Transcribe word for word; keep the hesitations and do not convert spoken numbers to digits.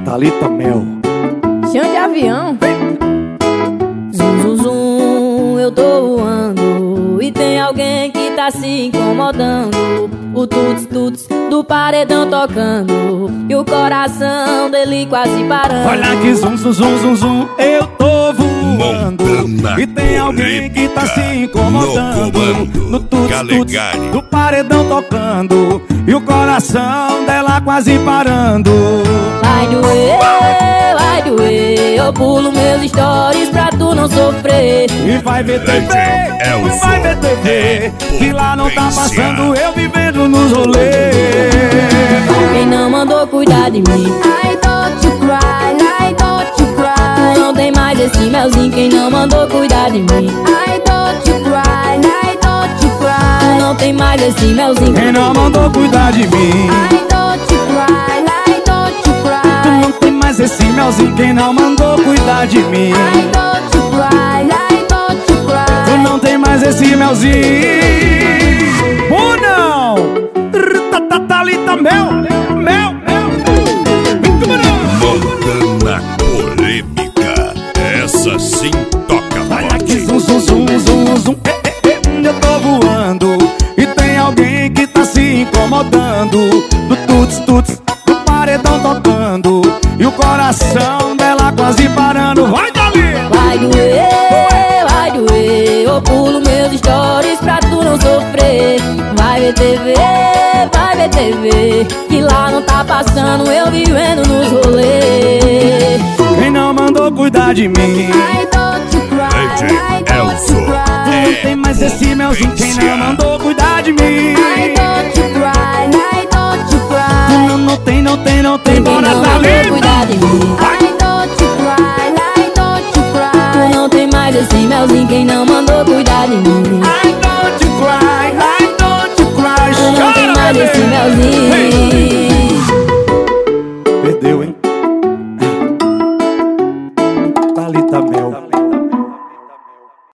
Thalita Mel. Chão de avião. Zum, zum, zum, eu tô voando e tem alguém que tá se incomodando. O tuts, tuts do paredão tocando e o coração dele quase parando. Olha que zum, zum, zum, zum, zum, eu tô voando e tem alguém que tá se incomodando. No tuts, tuts do paredão tocando e o coração dela quase parando. Vai doer, vai doer, eu pulo meus stories pra tu não sofrer. E vai ver T V, e vai ver T V, que lá não tá passando eu vivendo nos rolês. Quem não mandou cuidar de mim, I don't you cry, I don't you cry. Tu não tem mais esse melzinho, quem não mandou cuidar de mim, I don't you cry, I don't you cry. Tu não tem mais esse melzinho, quem não mandou cuidar de mim, I don't you cry, I don't you cry. Tu não tem mais esse melzinho, quem não mandou cuidar de mim, I don't you cry, I don't you cry. Tu não tem mais esse melzinho. Ou não? Thalita Mel, Mel, Mel. Montana polêmica, essa sim toca forte. Olha que zum, zum, zum, zum, zum, eh, eh, eh, eu tô voando e tem alguém que tá se incomodando. Do tuts, tuts, do paredão tocando e o coração dela quase parando. Vai, Dali! Vai doer, vai doer, eu pulo meus stories pra tu não sofrer. Vai ver T V, vai ver T V, que lá não tá passando eu vivendo nos rolês. Quem não mandou cuidar de mim, I don't you cry, I don't you cry. Tu não tem mais esse melzinho, quem não mandou cuidar de mim, I don't you cry, I don't you cry. Tu não, não tem, não tem, não tem, Quem bora não Thalita. mandou cuidar de mim, I don't you cry, I don't you cry. Tu não tem mais esse melzinho, quem não mandou cuidar de mim, I don't you cry, I don't you cry. tu não tem mais esse melzinho.